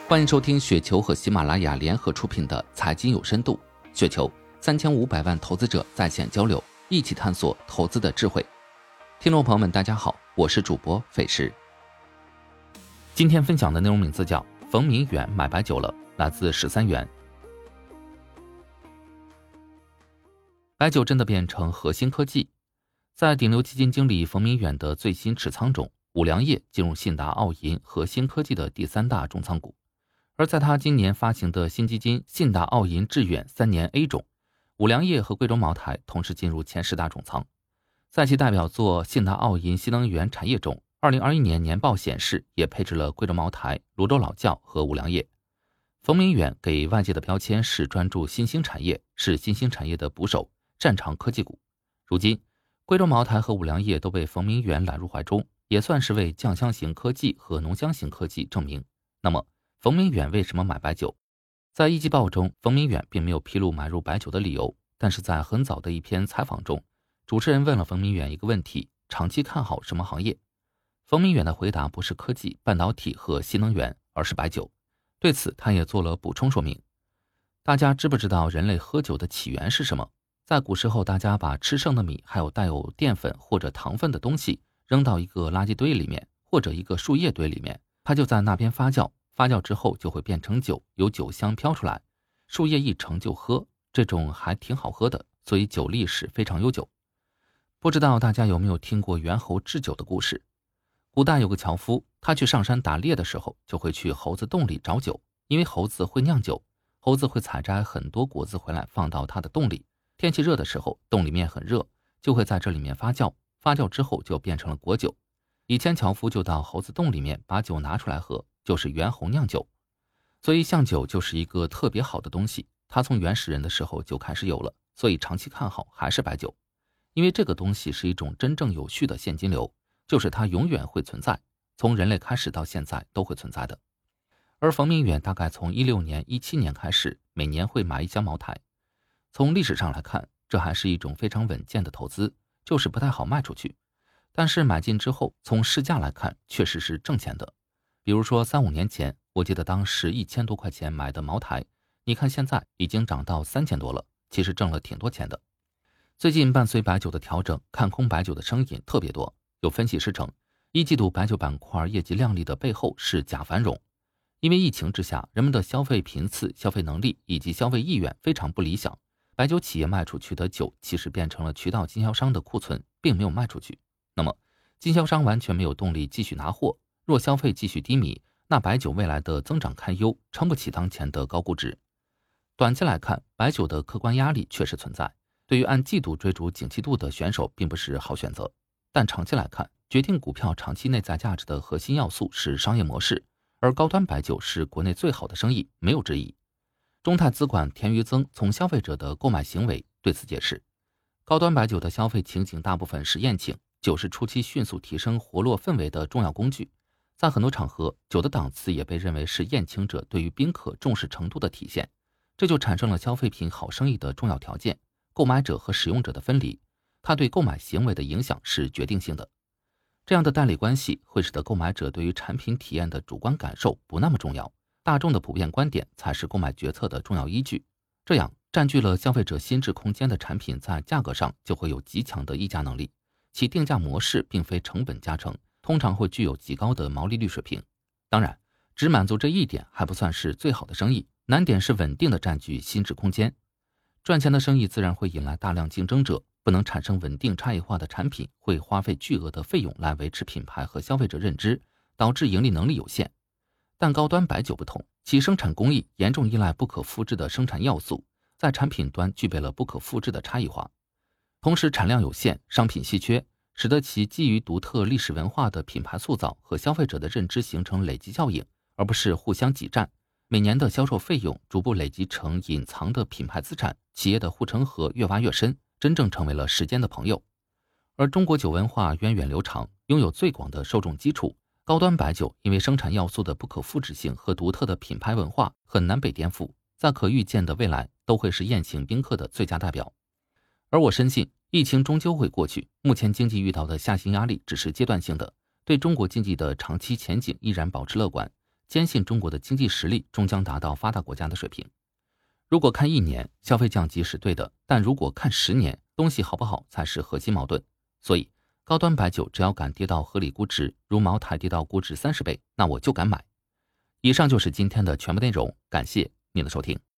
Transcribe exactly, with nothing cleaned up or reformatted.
欢迎收听雪球和喜马拉雅联合出品的财经有深度。雪球三千五百万投资者在线交流，一起探索投资的智慧。听众朋友们大家好，我是主播斐石。今天分享的内容名字叫冯明远买白酒了，来自十三元。白酒真的变成核心科技。在顶流基金经理冯明远的最新持仓中，五粮液进入信达澳银核心科技的第三大重仓股。而在他今年发行的新基金信达澳银致远三年 A 中，五粮液和贵州茅台同时进入前十大重仓。在其代表作信达澳银新能源产业中，二零二一年年报显示也配置了贵州茅台、泸州老窖和五粮液。冯明远给外界的标签是专注新兴产业，是新兴产业的捕手，擅长科技股。如今贵州茅台和五粮液都被冯明远揽入怀中，也算是为酱香型科技和浓香型科技证明。那么冯明远为什么买白酒？在一季报中，冯明远并没有披露买入白酒的理由，但是在很早的一篇采访中，主持人问了冯明远一个问题：长期看好什么行业？冯明远的回答不是科技、半导体和新能源，而是白酒。对此他也做了补充说明。大家知不知道人类喝酒的起源是什么？在古时候，大家把吃剩的米还有带有淀粉或者糖分的东西扔到一个垃圾堆里面，或者一个树叶堆里面，它就在那边发酵，发酵之后就会变成酒，有酒香飘出来，树叶一盛就喝，这种还挺好喝的，所以酒历史非常悠久。不知道大家有没有听过猿猴制酒的故事？古代有个樵夫，他去上山打猎的时候，就会去猴子洞里找酒，因为猴子会酿酒，猴子会采摘很多果子回来放到他的洞里，天气热的时候，洞里面很热，就会在这里面发酵，发酵之后就变成了果酒。以前樵夫就到猴子洞里面把酒拿出来喝，就是猿猴酿酒。所以象酒就是一个特别好的东西，它从原始人的时候就开始有了，所以长期看好还是白酒。因为这个东西是一种真正有序的现金流，就是它永远会存在，从人类开始到现在都会存在的。而冯明远大概从一六年、一七年开始，每年会买一箱茅台。从历史上来看，这还是一种非常稳健的投资，就是不太好卖出去。但是买进之后，从市价来看，确实是挣钱的。比如说三五年前，我记得当时一千多块钱买的茅台，你看现在已经涨到三千多了，其实挣了挺多钱的。最近伴随白酒的调整，看空白酒的声音特别多。有分析师称，一季度白酒板块业绩亮丽的背后是假繁荣。因为疫情之下，人们的消费频次、消费能力以及消费意愿非常不理想，白酒企业卖出去的酒其实变成了渠道经销商的库存，并没有卖出去。那么经销商完全没有动力继续拿货，若消费继续低迷，那白酒未来的增长堪忧，撑不起当前的高估值。短期来看，白酒的客观压力确实存在，对于按季度追逐景气度的选手并不是好选择。但长期来看，决定股票长期内在价值的核心要素是商业模式，而高端白酒是国内最好的生意，没有之一。中泰资管田余增从消费者的购买行为对此解释，高端白酒的消费情景大部分是宴请，酒是初期迅速提升活络氛围的重要工具。在很多场合，酒的档次也被认为是宴请者对于宾客重视程度的体现，这就产生了消费品好生意的重要条件，购买者和使用者的分离，它对购买行为的影响是决定性的。这样的代理关系会使得购买者对于产品体验的主观感受不那么重要，大众的普遍观点才是购买决策的重要依据。这样占据了消费者心智空间的产品在价格上就会有极强的议价能力，其定价模式并非成本加成，通常会具有极高的毛利率水平。当然，只满足这一点还不算是最好的生意，难点是稳定的占据心智空间。赚钱的生意自然会引来大量竞争者，不能产生稳定差异化的产品，会花费巨额的费用来维持品牌和消费者认知，导致盈利能力有限。但高端白酒不同，其生产工艺严重依赖不可复制的生产要素，在产品端具备了不可复制的差异化。同时产量有限，商品稀缺，使得其基于独特历史文化的品牌塑造和消费者的认知形成累积效应，而不是互相挤占。每年的销售费用逐步累积成隐藏的品牌资产，企业的护城河越挖越深，真正成为了时间的朋友。而中国酒文化源远流长，拥有最广的受众基础，高端白酒因为生产要素的不可复制性和独特的品牌文化很难被颠覆，在可预见的未来都会是宴请宾客的最佳代表。而我深信疫情终究会过去，目前经济遇到的下行压力只是阶段性的，对中国经济的长期前景依然保持乐观。 坚信中国的经济实力终将达到发达国家的水平。如果看一年，消费降级是对的，但如果看十年，东西好不好才是核心矛盾。所以高端白酒只要敢跌到合理估值，如茅台跌到估值三十倍，那我就敢买。以上就是今天的全部内容，感谢您的收听。